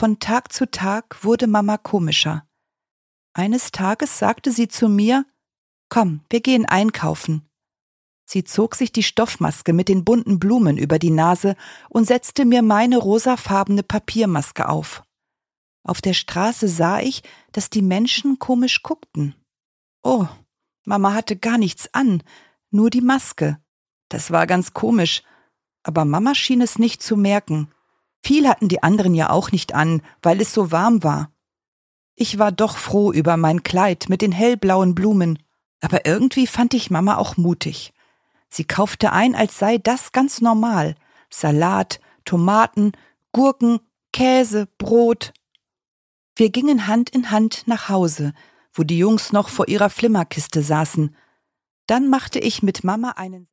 Von Tag zu Tag wurde Mama komischer. Eines Tages sagte sie zu mir: »Komm, wir gehen einkaufen.« Sie zog sich die Stoffmaske mit den bunten Blumen über die Nase und setzte mir meine rosafarbene Papiermaske auf. Auf der Straße sah ich, dass die Menschen komisch guckten. Oh, Mama hatte gar nichts an, nur die Maske. Das war ganz komisch, aber Mama schien es nicht zu merken. Viel hatten die anderen ja auch nicht an, weil es so warm war. Ich war doch froh über mein Kleid mit den hellblauen Blumen, aber irgendwie fand ich Mama auch mutig. Sie kaufte ein, als sei das ganz normal. Salat, Tomaten, Gurken, Käse, Brot. Wir gingen Hand in Hand nach Hause, wo die Jungs noch vor ihrer Flimmerkiste saßen. Dann machte ich mit Mama einen